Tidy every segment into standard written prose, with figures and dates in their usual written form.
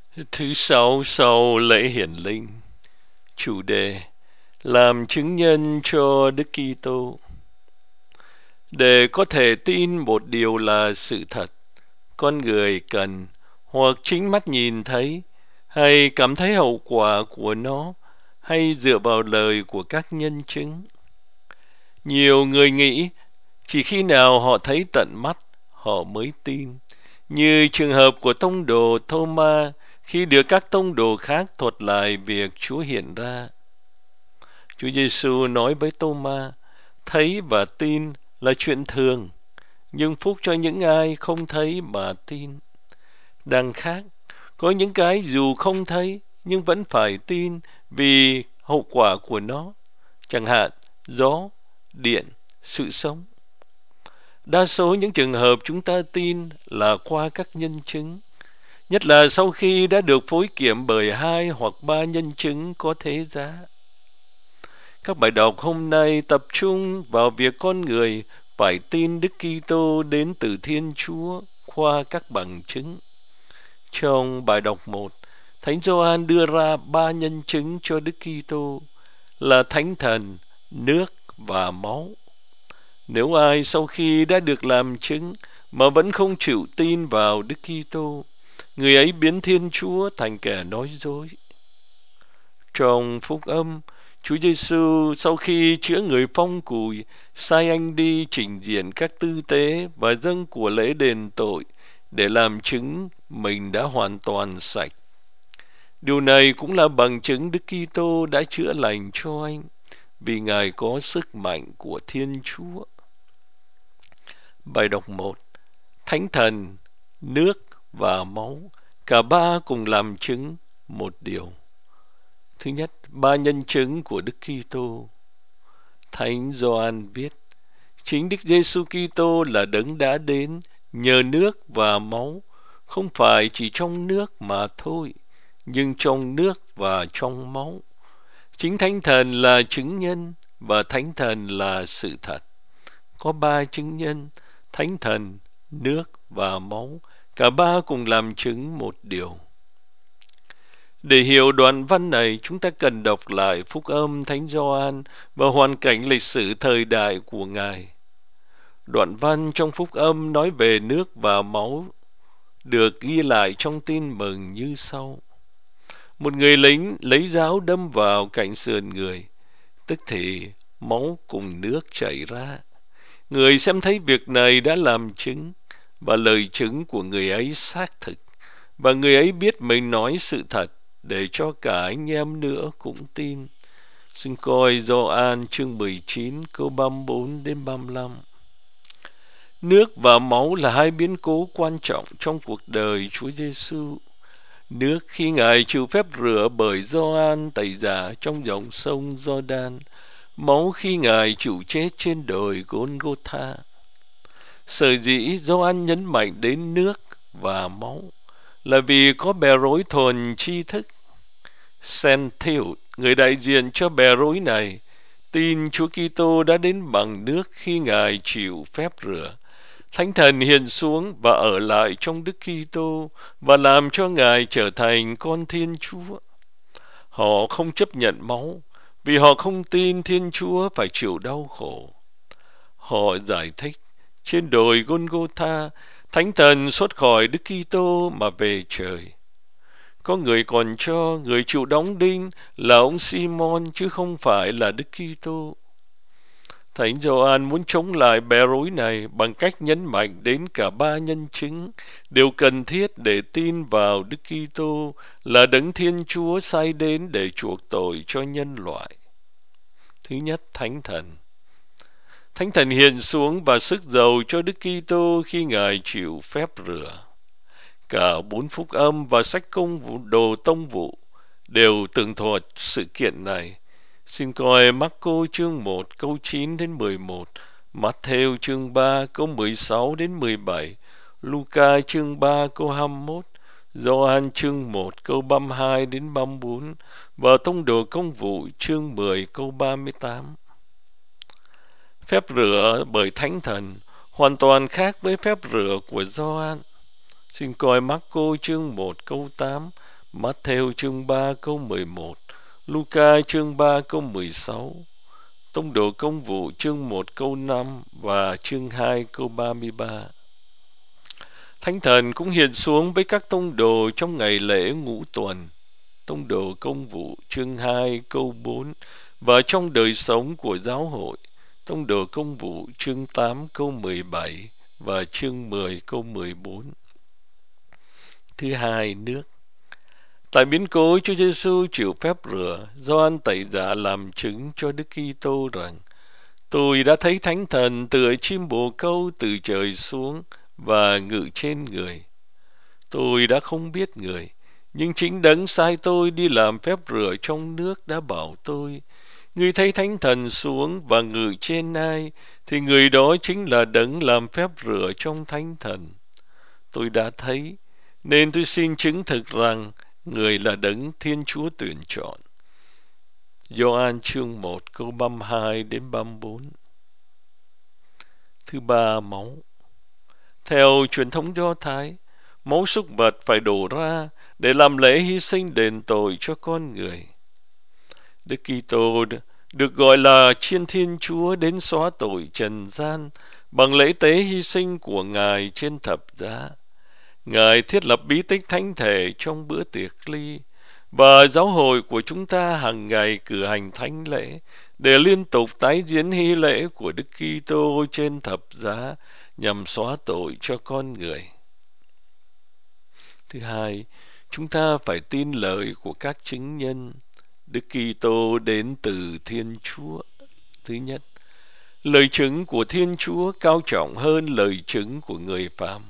Thứ sáu sau lễ hiển linh. Chủ đề: làm chứng nhân cho Đức Kitô. Để có thể tin một điều là sự thật, con người cần hoặc chính mắt nhìn thấy, hay cảm thấy hậu quả của nó, hay dựa vào lời của các nhân chứng. Nhiều người nghĩ chỉ khi nào họ thấy tận mắt họ mới tin, như trường hợp của tông đồ Thô-ma khi được các tông đồ khác thuật lại việc Chúa hiện ra. Chúa Giêsu nói với Thô-ma: thấy và tin là chuyện thường, nhưng phúc cho những ai không thấy mà tin. Đằng khác, có những cái dù không thấy nhưng vẫn phải tin vì hậu quả của nó, chẳng hạn gió, điện, sự sống. Đa số những trường hợp chúng ta tin là qua các nhân chứng, nhất là sau khi đã được phối kiểm bởi 2 hoặc 3 nhân chứng có thế giá. Các bài đọc hôm nay tập trung vào việc con người phải tin Đức Kitô đến từ Thiên Chúa qua các bằng chứng. Trong bài đọc 1, Thánh Gioan đưa ra 3 nhân chứng cho Đức Kitô là Thánh Thần, nước và máu. Nếu ai sau khi đã được làm chứng mà vẫn không chịu tin vào Đức Kitô, người ấy biến Thiên Chúa thành kẻ nói dối. Trong Phúc Âm, Chúa Giêsu sau khi chữa người phong cùi, sai anh đi trình diện các tư tế và dâng của lễ đền tội để làm chứng mình đã hoàn toàn sạch. Điều này cũng là bằng chứng Đức Kitô đã chữa lành cho anh, vì Ngài có sức mạnh của Thiên Chúa. Bài đọc 1, Thánh Thần, nước và máu, cả ba cùng làm chứng một điều. Thứ nhất, 3 nhân chứng của Đức Kitô. Thánh Gioan viết: chính Đức Giêsu Kitô là đấng đã đến nhờ nước và máu, không phải chỉ trong nước mà thôi, nhưng trong nước và trong máu. Chính Thánh Thần là chứng nhân và Thánh Thần là sự thật. Có 3 chứng nhân: Thánh Thần, nước và máu, cả ba cùng làm chứng một điều. Để hiểu đoạn văn này, chúng ta cần đọc lại Phúc Âm Thánh Gioan và hoàn cảnh lịch sử thời đại của Ngài. Đoạn văn trong Phúc Âm nói về nước và máu được ghi lại trong Tin Mừng như sau: một người lính lấy giáo đâm vào cạnh sườn người, tức thì máu cùng nước chảy ra. Người xem thấy việc này đã làm chứng, và lời chứng của người ấy xác thực, và người ấy biết mình nói sự thật, để cho cả anh em nữa cũng tin. Xin coi Gioan chương 19 câu 34 đến 35. Nước và máu là 2 biến cố quan trọng trong cuộc đời Chúa Giêsu. Nước khi Ngài chịu phép rửa bởi Gioan Tẩy Giả trong dòng sông Giođan, máu khi Ngài chịu chết trên đồi Gôn-gô-tha. Sở dĩ Gioan nhấn mạnh đến nước và máu là vì có bè rối thuần tri thức. Sentheut, người đại diện cho bè rối này, tin Chúa Kitô đã đến bằng nước khi Ngài chịu phép rửa. Thánh Thần hiện xuống và ở lại trong Đức Kitô và làm cho Ngài trở thành con Thiên Chúa. Họ không chấp nhận máu vì họ không tin Thiên Chúa phải chịu đau khổ. Họ giải thích: trên đồi Gôn-gô-tha, Thánh Thần xuất khỏi Đức Kitô mà về trời. Có người còn cho người chịu đóng đinh là ông Simon chứ không phải là Đức Kitô. Thánh Gioan muốn chống lại bè rối này bằng cách nhấn mạnh đến cả 3 nhân chứng đều cần thiết để tin vào Đức Kitô là đấng Thiên Chúa sai đến để chuộc tội cho nhân loại. Thứ nhất, Thánh Thần. Thánh Thần hiện xuống và sức dầu cho Đức Kitô khi Ngài chịu phép rửa. Cả 4 phúc âm và sách công vụ đồ tông vụ đều tường thuật sự kiện này. Xin coi Marco chương 1 câu 9 đến 11, Matthew chương 3 câu 16 đến 17, Luca chương 3 câu 21, Gioan chương 1 câu 32 đến 34 và tông đồ công vụ chương 10 câu 38. Phép rửa bởi Thánh Thần hoàn toàn khác với phép rửa của Gioan. Xin coi Marco chương 1 câu 8, Matthew chương 3 câu 11, Luca chương 3 câu 16, Tông đồ công vụ chương 1 câu 5 và chương 2 câu 33. Thánh thần cũng hiện xuống với các tông đồ trong ngày lễ ngũ tuần, Tông đồ công vụ chương 2 câu 4, và trong đời sống của giáo hội, Tông đồ công vụ chương 8 câu 17 và chương 10 câu 14. Thứ hai, nước. Tại biến cố, Chúa Giêsu chịu phép rửa, Gioan Tẩy Giả làm chứng cho Đức Kitô rằng: Tôi đã thấy Thánh Thần tựa chim bồ câu từ trời xuống và ngự trên người. Tôi đã không biết người, nhưng chính Đấng sai tôi đi làm phép rửa trong nước đã bảo tôi: Ngươi thấy Thánh Thần xuống và ngự trên ai, thì người đó chính là Đấng làm phép rửa trong Thánh Thần. Tôi đã thấy, nên tôi xin chứng thực rằng người là Đấng Thiên Chúa tuyển chọn. Gioan chương 1 câu 32 đến 34. Thứ ba, máu. Theo truyền thống Do Thái, máu súc vật phải đổ ra để làm lễ hy sinh đền tội cho con người. Đức Kitô được gọi là Chiên Thiên Chúa đến xóa tội trần gian bằng lễ tế hy sinh của Ngài trên thập giá. Ngài thiết lập bí tích thánh thể trong bữa tiệc ly, và giáo hội của chúng ta hàng ngày cử hành thánh lễ để liên tục tái diễn hy lễ của Đức Kitô trên thập giá nhằm xóa tội cho con người. Thứ hai, chúng ta phải tin lời của các chứng nhân. Đức Kitô đến từ Thiên Chúa. Thứ nhất, lời chứng của Thiên Chúa cao trọng hơn lời chứng của người phàm.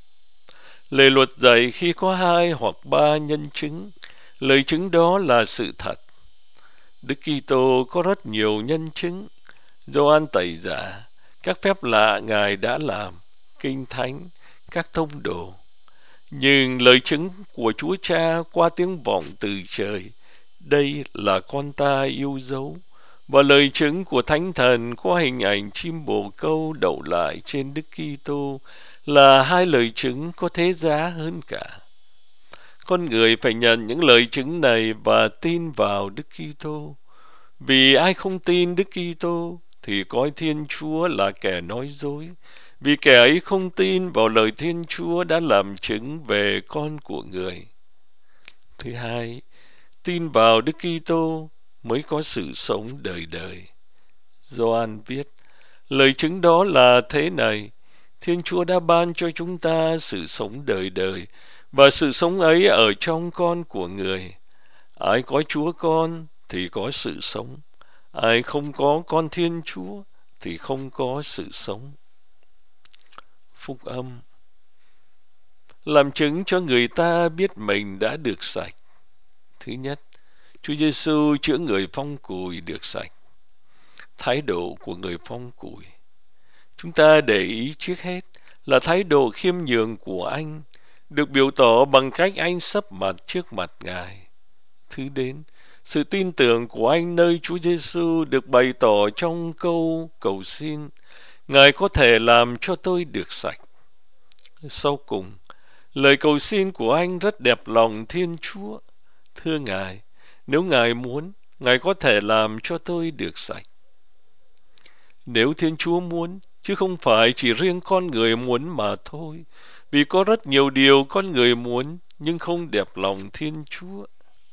Lề luật dạy khi có 2 hoặc 3 nhân chứng, lời chứng đó là sự thật. Đức Kitô có rất nhiều nhân chứng: Gioan Tẩy Giả, các phép lạ Ngài đã làm, Kinh Thánh, các tông đồ. Nhưng lời chứng của Chúa Cha qua tiếng vọng từ trời: Đây là con ta yêu dấu. Và lời chứng của Thánh Thần qua hình ảnh chim bồ câu đậu lại trên Đức Kitô là 2 lời chứng có thế giá hơn cả. Con người phải nhận những lời chứng này và tin vào Đức Kitô. Vì ai không tin Đức Kitô thì coi Thiên Chúa là kẻ nói dối, vì kẻ ấy không tin vào lời Thiên Chúa đã làm chứng về con của người. Thứ hai, tin vào Đức Kitô mới có sự sống đời đời. Gioan viết, lời chứng đó là thế này: Thiên Chúa đã ban cho chúng ta sự sống đời đời, và sự sống ấy ở trong con của người. Ai có Chúa con thì có sự sống, ai không có con Thiên Chúa thì không có sự sống. Phúc âm làm chứng cho người ta biết mình đã được sạch. Thứ nhất, Chúa Giêsu chữa người phong cùi được sạch. Thái độ của người phong cùi. Chúng ta để ý trước hết là thái độ khiêm nhường của anh, được biểu tỏ bằng cách anh sấp mặt trước mặt Ngài. Thứ đến, sự tin tưởng của anh nơi Chúa Giêsu được bày tỏ trong câu cầu xin: Ngài có thể làm cho tôi được sạch. Sau cùng, lời cầu xin của anh rất đẹp lòng Thiên Chúa: Thưa Ngài, nếu Ngài muốn, Ngài có thể làm cho tôi được sạch. Nếu Thiên Chúa muốn, chứ không phải chỉ riêng con người muốn mà thôi, vì có rất nhiều điều con người muốn nhưng không đẹp lòng Thiên Chúa.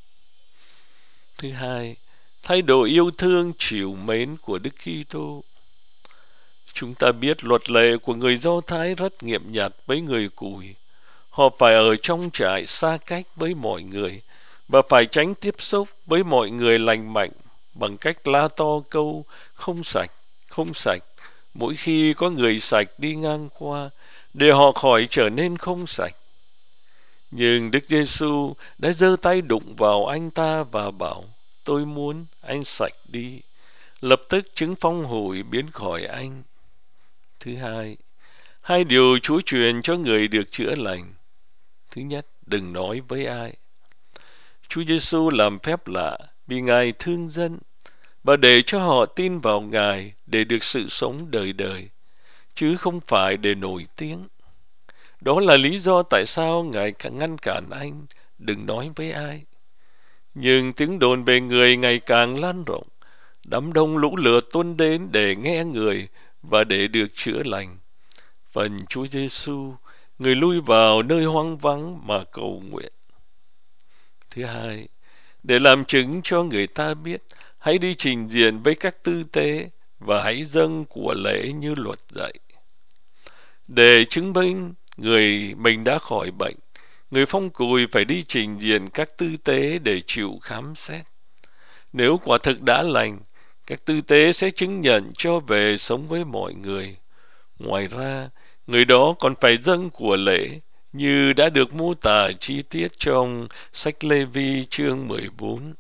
Thứ hai, thái độ yêu thương trìu mến của Đức Kitô. Chúng ta biết luật lệ của người Do Thái rất nghiêm nhặt với người cùi. Họ phải ở trong trại xa cách với mọi người và phải tránh tiếp xúc với mọi người lành mạnh bằng cách la to câu không sạch, không sạch mỗi khi có người sạch đi ngang qua, để họ khỏi trở nên không sạch. Nhưng Đức Giêsu đã giơ tay đụng vào anh ta và bảo: Tôi muốn, anh sạch đi. Lập tức chứng phong hủi biến khỏi anh. Thứ hai, 2 điều Chúa truyền cho người được chữa lành. Thứ nhất, đừng nói với ai. Chúa Giêsu làm phép lạ vì Ngài thương dân và để cho họ tin vào Ngài để được sự sống đời đời, chứ không phải để nổi tiếng. Đó là lý do tại sao Ngài ngăn cản anh đừng nói với ai. Nhưng tiếng đồn về người ngày càng lan rộng. Đám đông lũ lượt tuôn đến để nghe người và để được chữa lành. Phần Chúa Giêsu, người lui vào nơi hoang vắng mà cầu nguyện. Thứ hai, để làm chứng cho người ta biết, hãy đi trình diện với các tư tế và hãy dâng của lễ như luật dạy. Để chứng minh người mình đã khỏi bệnh, người phong cùi phải đi trình diện các tư tế để chịu khám xét. Nếu quả thực đã lành, các tư tế sẽ chứng nhận cho về sống với mọi người. Ngoài ra, người đó còn phải dâng của lễ như đã được mô tả chi tiết trong sách Lê-vi chương 14.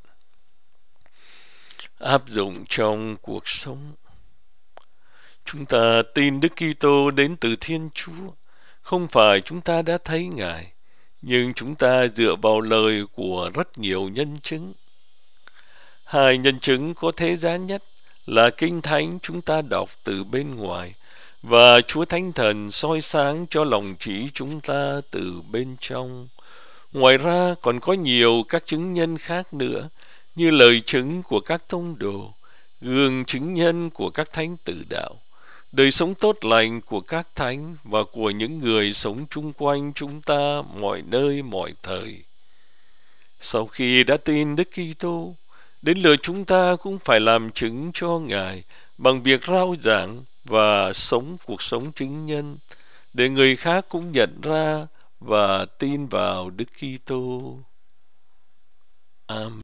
Áp dụng trong cuộc sống. Chúng ta tin Đức Kitô đến từ Thiên Chúa. Không phải chúng ta đã thấy Ngài, nhưng chúng ta dựa vào lời của rất nhiều nhân chứng. Hai nhân chứng có thế giá nhất là Kinh Thánh chúng ta đọc từ bên ngoài và Chúa Thánh Thần soi sáng cho lòng trí chúng ta từ bên trong. Ngoài ra còn có nhiều các chứng nhân khác nữa, như lời chứng của các tông đồ, gương chứng nhân của các thánh tử đạo, đời sống tốt lành của các thánh và của những người sống chung quanh chúng ta mọi nơi mọi thời. Sau khi đã tin Đức Kitô, đến lượt chúng ta cũng phải làm chứng cho Ngài bằng việc rao giảng và sống cuộc sống chứng nhân, để người khác cũng nhận ra và tin vào Đức Kitô. Amen.